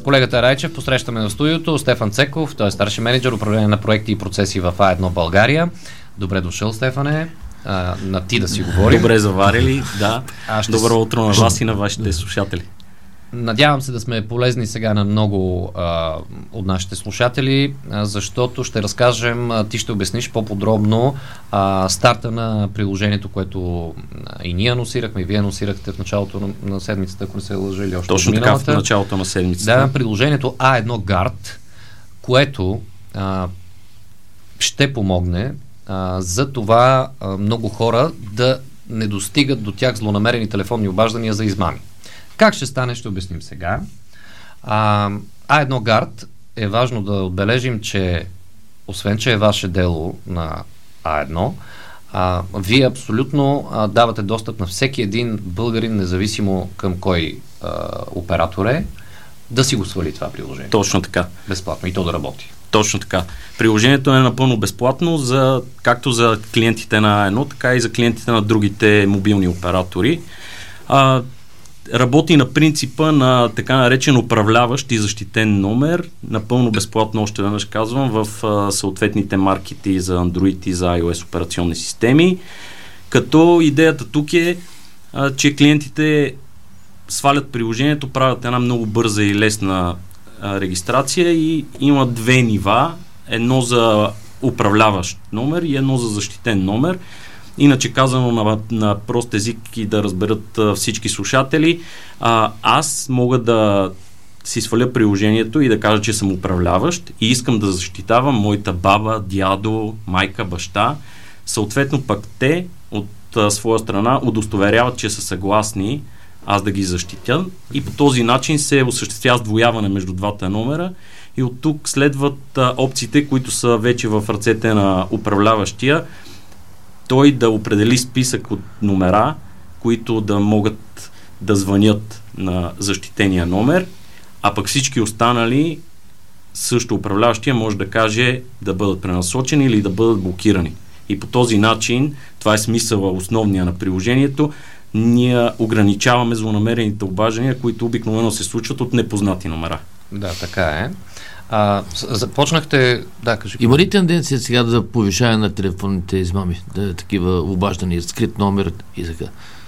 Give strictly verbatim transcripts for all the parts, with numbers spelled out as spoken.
колегата Райчев посрещаме на студиото Стефан Цеков, той е старши мениджър, управление на проекти и процеси в А едно България. Добре дошъл, Стефане. А, на ти да си говорим. Добре заварили, да. Ще... Добро утро на вас и на вашите слушатели. Надявам се да сме полезни сега на много а, от нашите слушатели, а, защото ще разкажем, а, ти ще обясниш по-подробно а, старта на приложението, което а, и ние анонсирахме, и вие анонсирахте в началото на, на седмицата, ако не се лъжа, или още Точно от така, в началото на седмицата. Да, приложението А едно Guard, което а, ще помогне а, за това а, много хора да не достигат до тях злонамерени телефонни обаждания за измами. Как ще стане, ще обясним сега. А, А едно Guard е важно да отбележим, че освен, че е ваше дело на А едно, а, вие абсолютно а, давате достъп на всеки един българин, независимо към кой а, оператор е, да си го свали това приложение. Точно така. Безплатно и то да работи. Точно така. Приложението е напълно безплатно за, както за клиентите на А едно, така и за клиентите на другите мобилни оператори. А, Работи на принципа на така наречен управляващ и защитен номер, напълно безплатно, още веднъж казвам, в а, съответните маркети за Android и за iOS операционни системи, като идеята тук е, а, че клиентите свалят приложението, правят една много бърза и лесна а, регистрация и има две нива, едно за управляващ номер и едно за защитен номер. Иначе казано на, на прост език и да разберат а, всички слушатели, а, аз мога да си сваля приложението и да кажа, че съм управляващ и искам да защитавам моята баба, дядо, майка, баща. Съответно пък те от а, своя страна удостоверяват, че са съгласни аз да ги защитя и по този начин се осъществява сдвояване между двата номера и от тук следват а, опциите, които са вече в ръцете на управляващия, той да определи списък от номера, които да могат да звънят на защитения номер, а пък всички останали също управляващия може да каже да бъдат пренасочени или да бъдат блокирани. И по този начин, това е смисъла основния на приложението, ние ограничаваме злонамерените обаждания, които обикновено се случват от непознати номера. Да, така е. А, започнахте... Да, кажи. Има ли тенденция сега за повишаване на телефонните измами? Да, такива обаждания, скрит номер и така?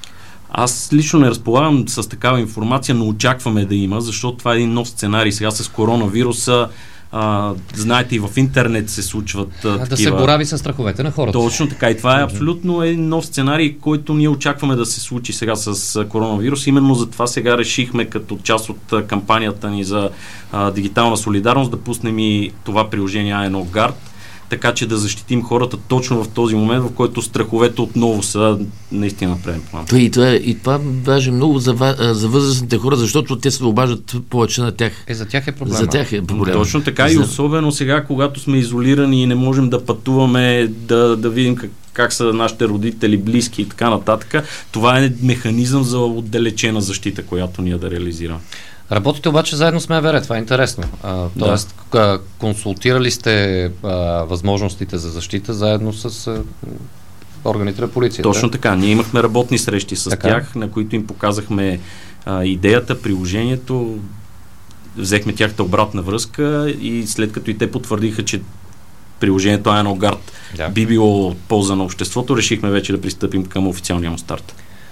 Аз лично не разполагам с такава информация, но очакваме да има, защото това е един нов сценарий. Сега с коронавируса, а, знаете, и в интернет се случват а, а, такива... Да се борави с страховете на хората. Точно така. И това е абсолютно един нов сценарий, който ние очакваме да се случи сега с а, коронавирус. Именно за това сега решихме като част от а, кампанията ни за а, дигитална солидарност да пуснем и това приложение А едно Guard, така че да защитим хората точно в този момент, в който страховете отново са наистина на преден план. И това, и това даже много за, за възрастните хора, защото те се обаждат повече на тях. Е, за тях е проблема. За тях е проблема. Точно така за... и особено сега, когато сме изолирани и не можем да пътуваме, да, да видим как, как са нашите родители, близки и така нататък. Това е механизъм за отдалечена защита, която ние да реализираме. Работите обаче заедно с МВР, това е интересно. А, тоест, да. Консултирали сте а, възможностите за защита заедно с а, органите на полицията? Точно така. Ние имахме работни срещи с така. тях, на които им показахме а, идеята, приложението, взехме тяхта обратна връзка и след като и те потвърдиха, че приложението А едно Guard да. би било от полза на обществото, решихме вече да пристъпим към официалния му старт.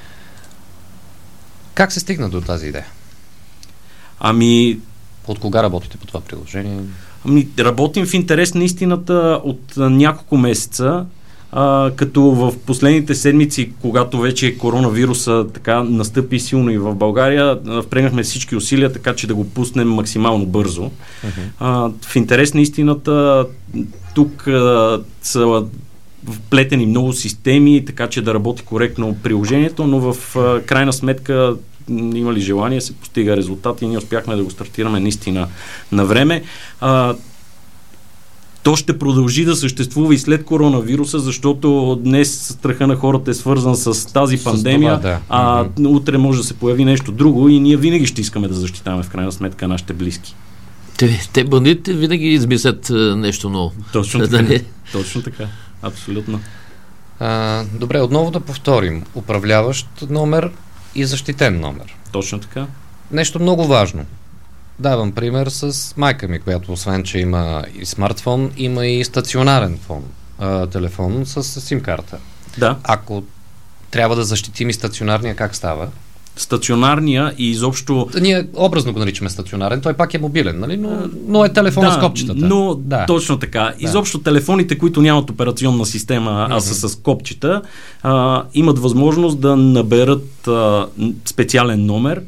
Как се стигна до тази идея? Ами... От кога работите по това приложение? Ами, работим в интерес на истината от а, няколко месеца, а, като в последните седмици, когато вече коронавируса така настъпи силно и в България, впрегнахме всички усилия, така че да го пуснем максимално бързо. Uh-huh. А, в интерес на истината тук а, са вплетени много системи, така че да работи коректно приложението, но в а, крайна сметка има ли желание, се постига резултат и ние успяхме да го стартираме наистина на време. А, то ще продължи да съществува и след коронавируса, защото днес страха на хората е свързан с тази с пандемия, това, да. а mm-hmm. утре може да се появи нещо друго и ние винаги ще искаме да защитаваме в крайна сметка нашите близки. Те, те бандитите винаги измислят нещо ново. Точно така. Да Точно така. Абсолютно. А, добре, отново да повторим. Управляващ номер и защитен номер. Точно така. Нещо много важно. давам пример с майка ми, която освен, че има и смартфон, има и стационарен фон, а, телефон с сим-карта. Да. Ако трябва да защитим и стационарния, как става? Стационарния и изобщо... Ние образно го наричаме стационарен, той пак е мобилен, нали? но, но е телефон да, с копчетата. Но да. Точно така. Да. Изобщо телефоните, които нямат операционна система, mm-hmm. а са с копчета, а, имат възможност да наберат а, специален номер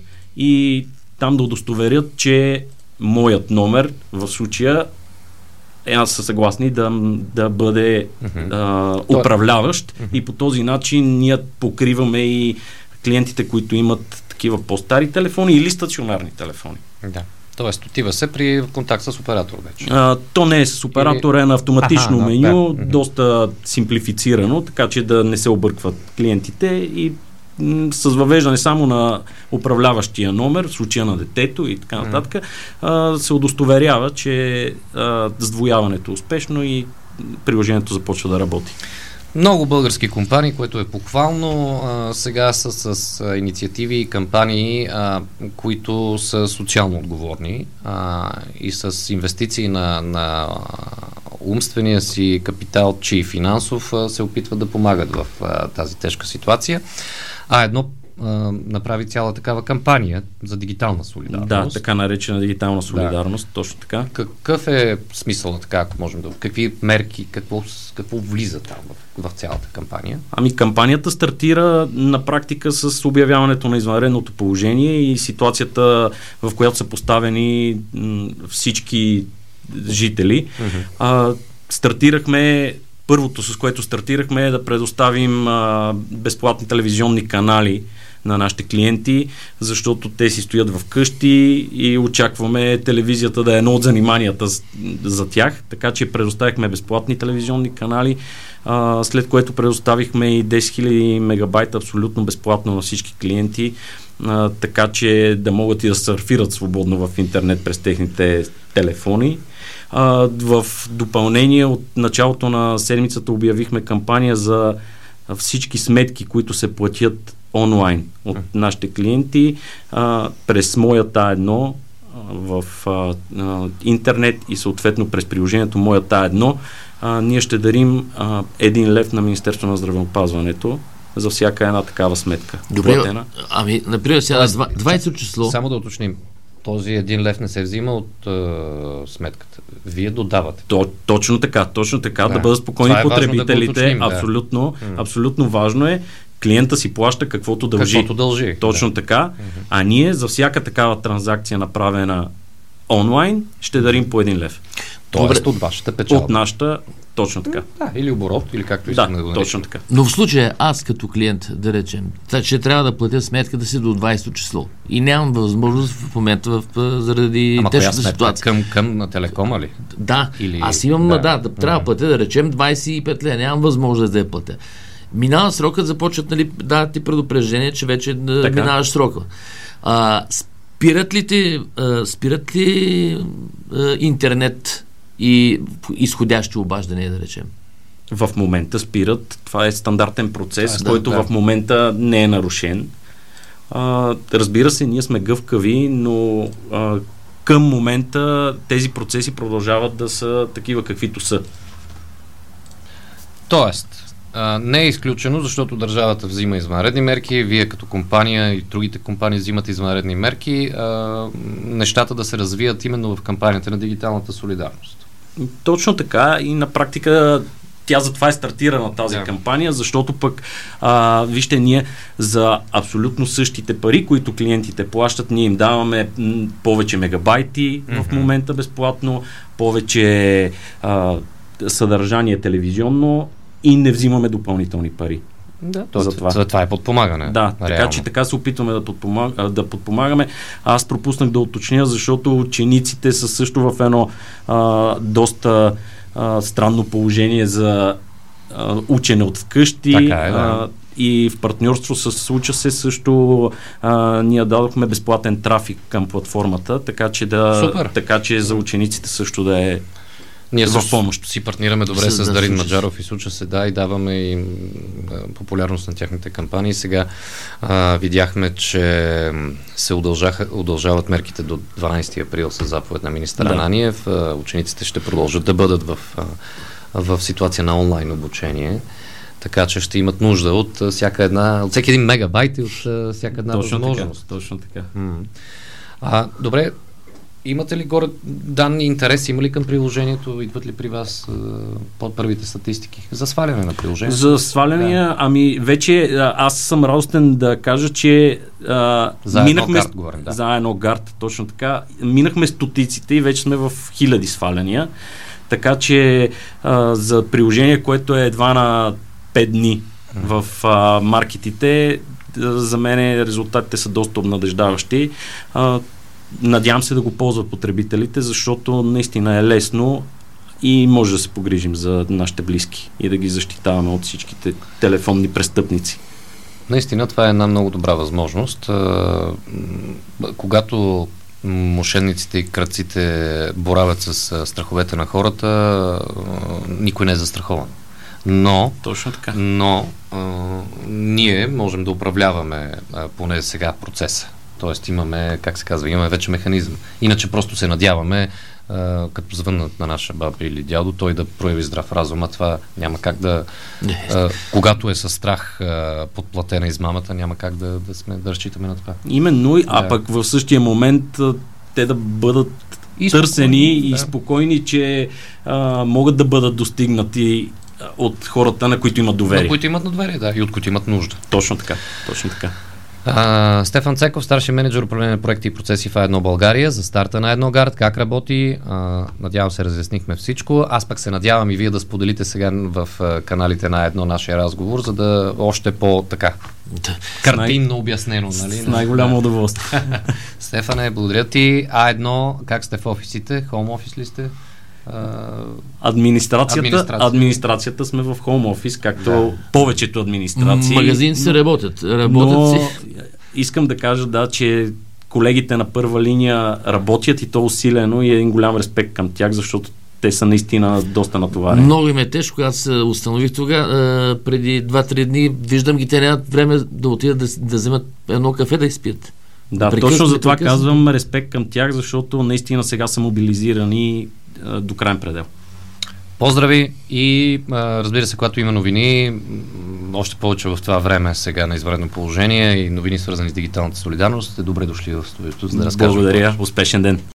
и там да удостоверят, че моят номер в случая е, аз са съгласни да, да бъде mm-hmm. а, управляващ mm-hmm. и по този начин ние покриваме и клиентите, които имат такива по-стари телефони или стационарни телефони. Да. Тоест, отива се при контакт с оператор вече. А, то не е с оператор, е на автоматично Аха, меню, да. доста симплифицирано, така че да не се объркват клиентите и м- с въвеждане само на управляващия номер, в случая на детето и така нататък, а, се удостоверява, че а, сдвояването е успешно и приложението започва да работи. Много български компании, което е похвално, а, сега са с а, инициативи и кампании, а, които са социално отговорни а, и с инвестиции на, на умствения си капитал, че и финансов, а, се опитват да помагат в а, тази тежка ситуация. А едно а, направи цяла такава кампания за дигитална солидарност. Да, така наречена дигитална солидарност, да. Точно така. Какъв е смисълът, така, ако можем да... Какви мерки, какво, какво влиза там в, в цялата кампания? Ами кампанията стартира на практика с обявяването на извънредното положение и ситуацията, в която са поставени м, всички жители. Mm-hmm. А, стартирахме Първото, с което стартирахме, е да предоставим а, безплатни телевизионни канали на нашите клиенти, защото те си стоят в къщи и очакваме телевизията да е едно от заниманията за тях, така че предоставихме безплатни телевизионни канали, а, след което предоставихме и десет хиляди мегабайта абсолютно безплатно на всички клиенти, а, така че да могат и да сърфират свободно в интернет през техните телефони. А, в допълнение от началото на седмицата обявихме кампания за всички сметки, които се платят онлайн от нашите клиенти а, през моята едно в а, а, интернет и съответно през приложението моята едно. А, ние ще дарим а, един лев на Министерството на здравеопазването за всяка една такава сметка. Добре, платена. Ами, например, сега двайсето число... Само да уточним. Този един лев не се взима от е, сметката. Вие додавате. То, точно така, точно така, да, да бъдат спокойни е потребителите. Да уточним, абсолютно, да. абсолютно важно е. Клиента си плаща каквото дължи. Каквото дължи. Точно да. така. Mm-hmm. А ние за всяка такава транзакция, направена онлайн, ще дарим по един лев. Тоест от вашата печалба. От нашата, точно така. Да, или оборот, или както искаме да, да го точно така. Но в случая аз като клиент, да речем, че трябва да платя сметката си до двайсето число и нямам възможност в момента в, заради Ама тежката ситуация. Към, към на телекома ли? Да, или... аз имам, да, да, да трябва да mm-hmm. платя, да речем, двайсет и пет лева, нямам възможност да я платя. Минава срокът, започват, нали, да ти предупреждение, че вече да минаваш срока. А, спират ли ти, а, спират ли а, интернет и изходящи обаждания, да речем? В момента спират. Това е стандартен процес, а, който да, в момента не е нарушен. А, разбира се, ние сме гъвкави, но а, към момента тези процеси продължават да са такива, каквито са. Тоест, а, не е изключено, защото държавата взима извънредни мерки, вие като компания и другите компании взимат извънредни мерки, а, нещата да се развият именно в кампанията на дигиталната солидарност. Точно така и на практика тя затова е стартирана тази yeah. кампания, защото пък а, вижте, ние за абсолютно същите пари, които клиентите плащат, ние им даваме м, повече мегабайти mm-hmm. в момента безплатно, повече а, съдържание телевизионно и не взимаме допълнителни пари. Да, то, за, това. за това е подпомагане. Да, реално. Така че така се опитваме да, подпомаг, да подпомагаме. Аз пропуснах да уточня, защото учениците са също в едно а, доста а, странно положение за а, учене от вкъщи. Така е, да. а, и в партньорство с Уча се също а, ние дадохме безплатен трафик към платформата, така че, да, така че за учениците също да е Ние в също помощ. си партнираме добре С- с да, Дарин случи се. Маджаров и Случа се, да, и даваме им а, популярност на тяхните кампании. Сега а, видяхме, че се удължаха, удължават мерките до дванадесети април с заповед на министър Да. Ананиев. А, учениците ще продължат да бъдат в, а, в ситуация на онлайн обучение. Така че ще имат нужда от а, всяка една, от всеки един мегабайт и от а, всяка една Точно така, възможност. точно така. М. А, добре, имате ли горе данни, интерес, има ли към приложението, идват ли при вас а, под първите статистики за сваляне на приложението? За сваляния, ами вече а, аз съм радостен да кажа, че а, За минахме едно гард говорим, да. за едно гард, точно така. Минахме стотиците и вече сме в хиляди сваляния. Така че а, за приложение, което е едва на пет дни в а, маркетите, а, за мен резултатите са доста обнадеждаващи. А, надявам се да го ползват потребителите, защото наистина е лесно и може да се погрижим за нашите близки и да ги защитаваме от всичките телефонни престъпници. Наистина това е една много добра възможност. А, м, когато мошенниците и крадците боравят с а, страховете на хората, а, никой не е застрахован. Но, Точно така. но а, ние можем да управляваме а, поне сега процеса. Тоест имаме, как се казва, имаме вече механизъм. Иначе просто се надяваме, а, като звъннат на наша баба или дядо, той да прояви здрав разум, а това няма как да... А, когато е със страх а, подплатена измамата, няма как да, да, сме, да разчитаме на това. Именно, а Да. пък в същия момент а, те да бъдат И търсени спокойни, и да. спокойни, че а, могат да бъдат достигнати а, от хората, на които имат доверие. На които имат доверие, да, и от които имат нужда. Точно така, точно така. А, Стефан Цеков, старши менеджер управление на проекти и процеси в А едно България, за старта на едно гард, как работи, а, надявам се разяснихме всичко. Аз пък се надявам и вие да споделите сега в а, каналите на едно нашия разговор, за да още по-така картинно обяснено, нали? С най-голямо удоволствие. Стефане, благодаря ти. А едно, как сте в офисите? Хоум офис ли сте? А, Администрацията, Администрация. администрацията сме в хоум офис, както да. повечето администрации. Магазините се работят. Работят но си. искам да кажа, да, че колегите на първа линия работят и то усилено и един голям респект към тях, защото те са наистина доста натоварени. Много им е тежко, когато се установих тогава, преди два-три дни, виждам ги, те нямат време да отидат да, да вземат едно кафе да изпият. Да, Прекъснато, точно за това прекъснато. казвам респект към тях, защото наистина сега са мобилизирани а, до крайен предел. Поздрави и а, разбира се, когато има новини, м, още повече в това време сега на извънредно положение и новини свързани с дигиталната солидарност, сте добре дошли в студиото, за да разкажем. Благодаря, успешен ден.